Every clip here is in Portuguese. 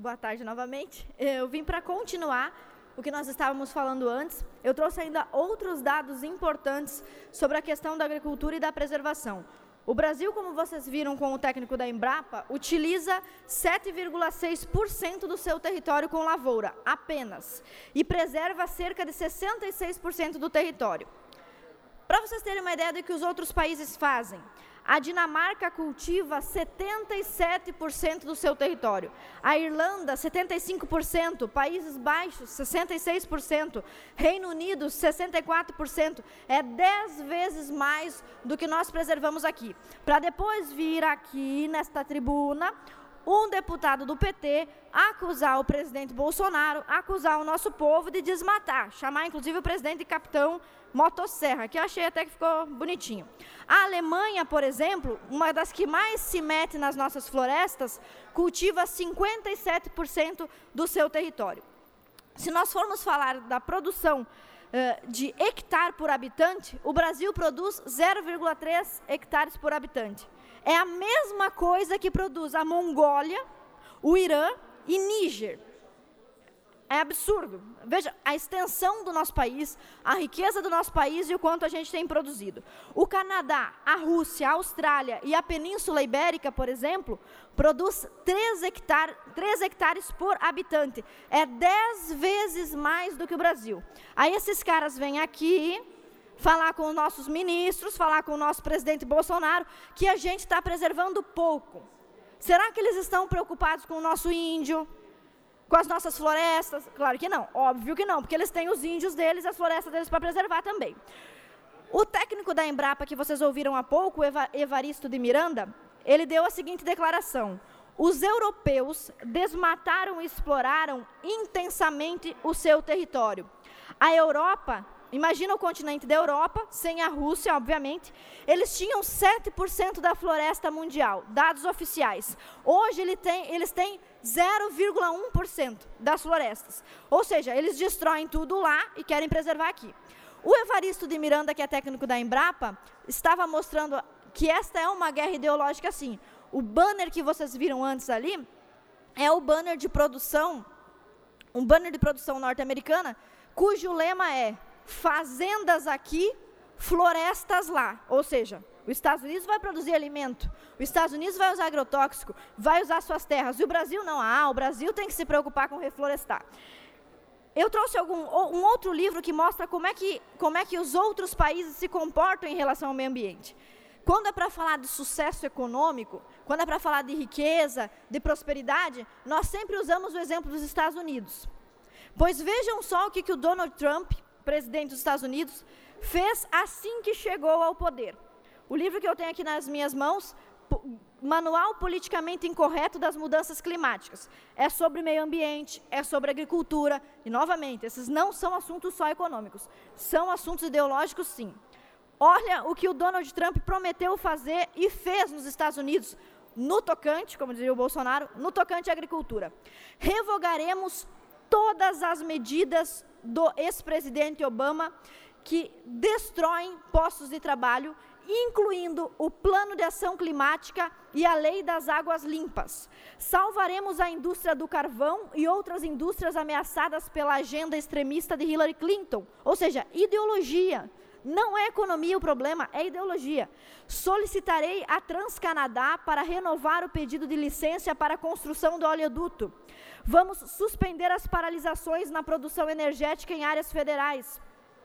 Boa tarde novamente. Eu vim para continuar o que nós estávamos falando antes. Eu trouxe ainda outros dados importantes sobre a questão da agricultura e da preservação. O Brasil, como vocês viram com o técnico da Embrapa, utiliza 7,6% do seu território com lavoura, apenas, e preserva cerca de 66% do território. Para vocês terem uma ideia do que os outros países fazem, a Dinamarca cultiva 77% do seu território, a Irlanda 75%, Países Baixos 66%, Reino Unido 64%, é 10 vezes mais do que nós preservamos aqui. Para depois vir aqui nesta tribuna, um deputado do PT acusar o presidente Bolsonaro, acusar o nosso povo de desmatar, chamar inclusive o presidente de capitão motosserra, que eu achei até que ficou bonitinho. A Alemanha, por exemplo, uma das que mais se mete nas nossas florestas, cultiva 57% do seu território. Se nós formos falar da produção de hectare por habitante, o Brasil produz 0,3 hectares por habitante. É a mesma coisa que produz a Mongólia, o Irã e Níger. É absurdo. Veja a extensão do nosso país, a riqueza do nosso país e o quanto a gente tem produzido. O Canadá, a Rússia, a Austrália e a Península Ibérica, por exemplo, produz 3 hectares por habitante. É 10 vezes mais do que o Brasil. Aí esses caras vêm aqui falar com os nossos ministros, falar com o nosso presidente Bolsonaro, que a gente está preservando pouco. Será que eles estão preocupados com o nosso índio? Com as nossas florestas? Claro que não, óbvio que não, porque eles têm os índios deles e as florestas deles para preservar também. O técnico da Embrapa, que vocês ouviram há pouco, o Evaristo de Miranda, ele deu a seguinte declaração: os europeus desmataram e exploraram intensamente o seu território. A Europa, imagina o continente da Europa, sem a Rússia, obviamente, eles tinham 7% da floresta mundial, dados oficiais. Hoje eles têm 0,1% das florestas. Ou seja, eles destroem tudo lá e querem preservar aqui. O Evaristo de Miranda, que é técnico da Embrapa, estava mostrando que esta é uma guerra ideológica, sim. O banner que vocês viram antes ali é o banner de produção, um banner de produção norte-americana, cujo lema é fazendas aqui, florestas lá. Ou seja, os Estados Unidos vai produzir alimento, os Estados Unidos vai usar agrotóxico, vai usar suas terras, e o Brasil não. O Brasil tem que se preocupar com reflorestar. Eu trouxe um outro livro que mostra como é que os outros países se comportam em relação ao meio ambiente. Quando é para falar de sucesso econômico, quando é para falar de riqueza, de prosperidade, nós sempre usamos o exemplo dos Estados Unidos. Pois vejam só o que o Donald Trump, presidente dos Estados Unidos, fez assim que chegou ao poder. O livro que eu tenho aqui nas minhas mãos, Manual Politicamente Incorreto das Mudanças Climáticas, é sobre meio ambiente, é sobre agricultura, e novamente, esses não são assuntos só econômicos, são assuntos ideológicos sim. Olha o que o Donald Trump prometeu fazer e fez nos Estados Unidos, no tocante, como dizia o Bolsonaro, no tocante à agricultura. Revogaremos todas as medidas do ex-presidente Obama que destroem postos de trabalho, incluindo o Plano de Ação Climática e a Lei das Águas Limpas. Salvaremos a indústria do carvão e outras indústrias ameaçadas pela agenda extremista de Hillary Clinton, ou seja, ideologia. Não é economia o problema, é ideologia. Solicitarei a Transcanadá para renovar o pedido de licença para a construção do oleoduto. Vamos suspender as paralisações na produção energética em áreas federais.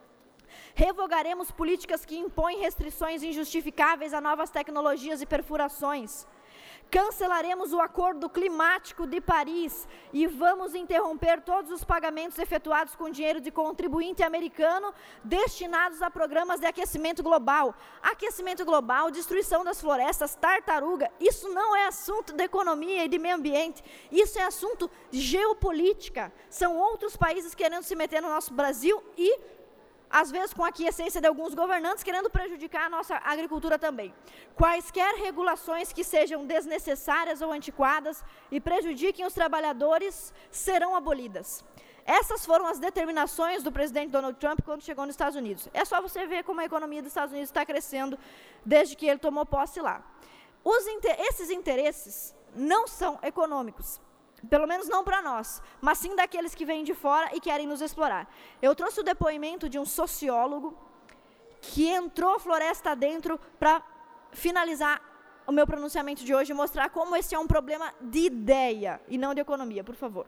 Revogaremos políticas que impõem restrições injustificáveis a novas tecnologias e perfurações. Cancelaremos o Acordo Climático de Paris e vamos interromper todos os pagamentos efetuados com dinheiro de contribuinte americano destinados a programas de aquecimento global. Aquecimento global, destruição das florestas, tartaruga, isso não é assunto de economia e de meio ambiente, isso é assunto de geopolítica. São outros países querendo se meter no nosso Brasil e às vezes com a aquiescência de alguns governantes querendo prejudicar a nossa agricultura também. Quaisquer regulações que sejam desnecessárias ou antiquadas e prejudiquem os trabalhadores serão abolidas. Essas foram as determinações do presidente Donald Trump quando chegou nos Estados Unidos. É só você ver como a economia dos Estados Unidos está crescendo desde que ele tomou posse lá. Esses interesses não são econômicos. pelo menos não para nós, mas sim daqueles que vêm de fora e querem nos explorar. Eu trouxe o depoimento de um sociólogo que entrou floresta dentro para finalizar o meu pronunciamento de hoje e mostrar como esse é um problema de ideia e não de economia, por favor.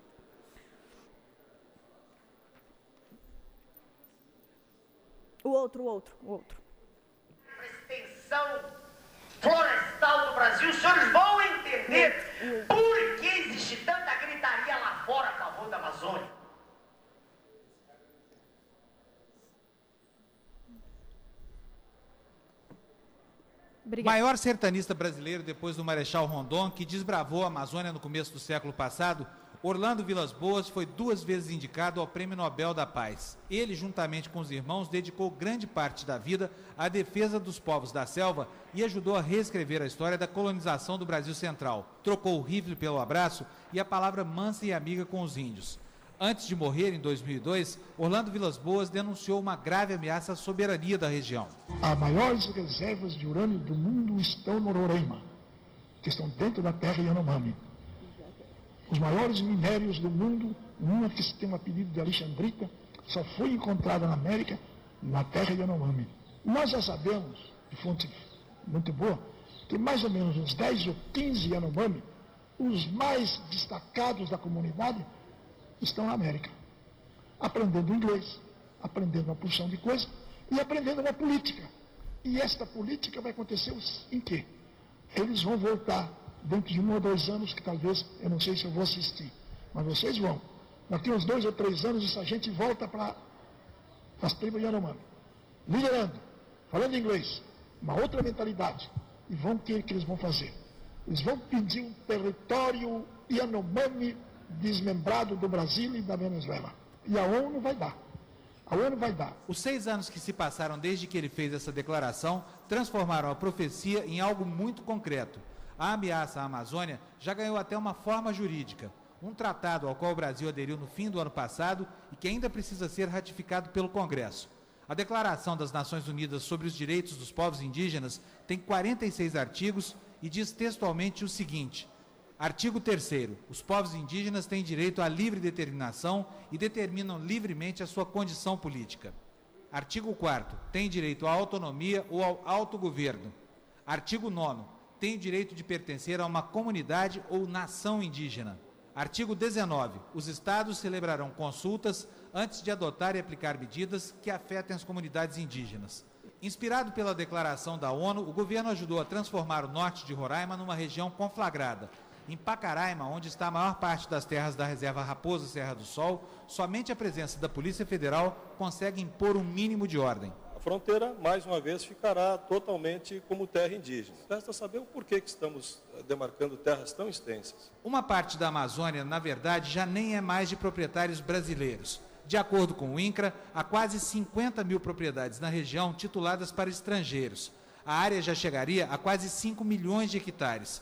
O outro. A extensão florestal do Brasil, os senhores vão entender por que existe tanta gritaria lá fora a favor da Amazônia. Obrigado. Maior sertanista brasileiro depois do Marechal Rondon, que desbravou a Amazônia no começo do século passado, Orlando Vilas-Boas foi 2 vezes indicado ao Prêmio Nobel da Paz. Ele, juntamente com os irmãos, dedicou grande parte da vida à defesa dos povos da selva e ajudou a reescrever a história da colonização do Brasil Central. Trocou o rifle pelo abraço e a palavra mansa e amiga com os índios. Antes de morrer, em 2002, Orlando Vilas-Boas denunciou uma grave ameaça à soberania da região. As maiores reservas de urânio do mundo estão no Roraima, que estão dentro da terra Yanomami. Os maiores minérios do mundo, uma que tem um apelido de Alexandrita, só foi encontrada na América, na terra Yanomami. Nós já sabemos, de fonte muito boa, que mais ou menos uns 10 ou 15 Yanomami, os mais destacados da comunidade, estão na América, aprendendo inglês, aprendendo uma porção de coisas e aprendendo uma política. E esta política vai acontecer em quê? Eles vão voltar dentro de 1 ou 2 anos, que talvez, eu não sei se eu vou assistir, mas vocês vão. Daqui uns 2 ou 3 anos, essa gente volta para as tribos Yanomami, liderando, falando inglês, uma outra mentalidade. E o que eles vão fazer? Eles vão pedir um território Yanomami desmembrado do Brasil e da Venezuela. E a ONU vai dar. A ONU vai dar. Os 6 anos que se passaram desde que ele fez essa declaração transformaram a profecia em algo muito concreto. A ameaça à Amazônia já ganhou até uma forma jurídica. Um tratado ao qual o Brasil aderiu no fim do ano passado e que ainda precisa ser ratificado pelo Congresso. A Declaração das Nações Unidas sobre os Direitos dos Povos Indígenas tem 46 artigos e diz textualmente o seguinte: artigo 3º. Os povos indígenas têm direito à livre determinação e determinam livremente a sua condição política. Artigo 4º. Têm direito à autonomia ou ao autogoverno. Artigo 9º. Têm direito de pertencer a uma comunidade ou nação indígena. Artigo 19. Os Estados celebrarão consultas antes de adotar e aplicar medidas que afetem as comunidades indígenas. Inspirado pela declaração da ONU, o governo ajudou a transformar o norte de Roraima numa região conflagrada. Em Pacaraima, onde está a maior parte das terras da reserva Raposa Serra do Sol, somente a presença da Polícia Federal consegue impor um mínimo de ordem. A fronteira, mais uma vez, ficará totalmente como terra indígena. Resta saber o porquê que estamos demarcando terras tão extensas. Uma parte da Amazônia, na verdade, já nem é mais de proprietários brasileiros. De acordo com o INCRA, há quase 50 mil propriedades na região tituladas para estrangeiros. A área já chegaria a quase 5 milhões de hectares.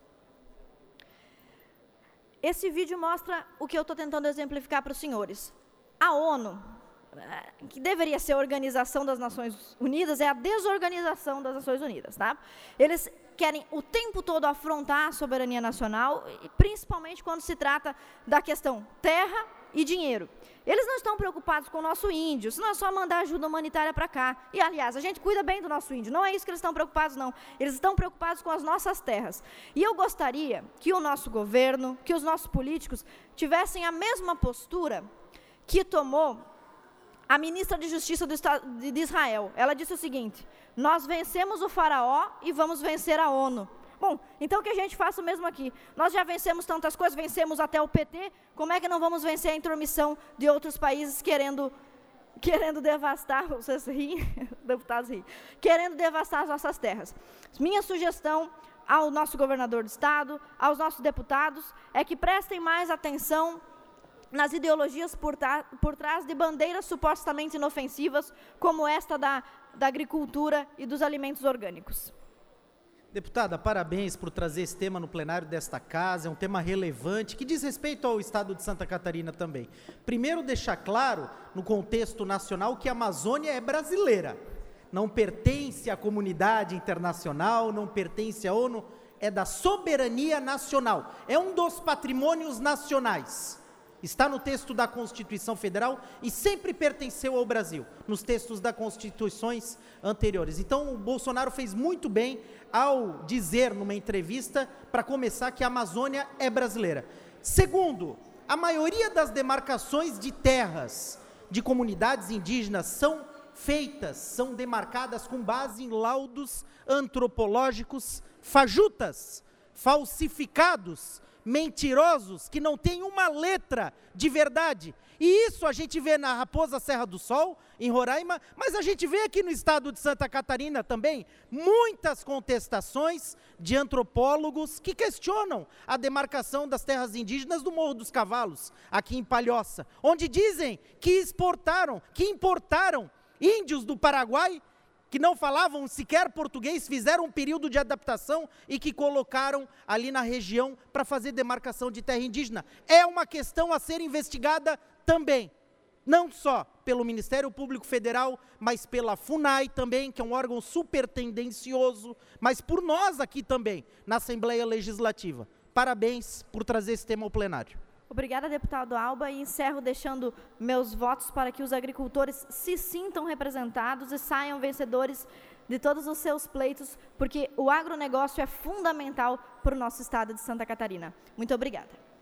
Esse vídeo mostra o que eu estou tentando exemplificar para os senhores. A ONU, que deveria ser a Organização das Nações Unidas, é a desorganização das Nações Unidas, tá? Eles querem o tempo todo afrontar a soberania nacional, principalmente quando se trata da questão terra e dinheiro. Eles não estão preocupados com o nosso índio, senão é só mandar ajuda humanitária para cá. E, aliás, a gente cuida bem do nosso índio, não é isso que eles estão preocupados, não. Eles estão preocupados com as nossas terras. E eu gostaria que o nosso governo, que os nossos políticos tivessem a mesma postura que tomou a ministra de Justiça do Estado de Israel. Ela disse o seguinte: nós vencemos o faraó e vamos vencer a ONU. Bom, então que a gente faça o mesmo aqui. Nós já vencemos tantas coisas, vencemos até o PT, como é que não vamos vencer a intromissão de outros países querendo devastar, vocês riem, deputados riem, querendo devastar as nossas terras. Minha sugestão ao nosso governador do estado, aos nossos deputados, é que prestem mais atenção nas ideologias por trás de bandeiras supostamente inofensivas, como esta da agricultura e dos alimentos orgânicos. Deputada, parabéns por trazer esse tema no plenário desta casa, é um tema relevante, que diz respeito ao estado de Santa Catarina também. Primeiro, deixar claro, no contexto nacional, que a Amazônia é brasileira, não pertence à comunidade internacional, não pertence à ONU, é da soberania nacional, é um dos patrimônios nacionais. Está no texto da Constituição Federal e sempre pertenceu ao Brasil, nos textos das constituições anteriores. Então, o Bolsonaro fez muito bem ao dizer numa entrevista, para começar, que a Amazônia é brasileira. Segundo, a maioria das demarcações de terras de comunidades indígenas são demarcadas com base em laudos antropológicos fajutas, falsificados, mentirosos, que não tem uma letra de verdade. E isso a gente vê na Raposa Serra do Sol, em Roraima, mas a gente vê aqui no estado de Santa Catarina também muitas contestações de antropólogos que questionam a demarcação das terras indígenas do Morro dos Cavalos, aqui em Palhoça, onde dizem que importaram índios do Paraguai, que não falavam sequer português, fizeram um período de adaptação e que colocaram ali na região para fazer demarcação de terra indígena. É uma questão a ser investigada também, não só pelo Ministério Público Federal, mas pela FUNAI também, que é um órgão supertendencioso, mas por nós aqui também, na Assembleia Legislativa. Parabéns por trazer esse tema ao plenário. Obrigada, deputado Alba, e encerro deixando meus votos para que os agricultores se sintam representados e saiam vencedores de todos os seus pleitos, porque o agronegócio é fundamental para o nosso estado de Santa Catarina. Muito obrigada.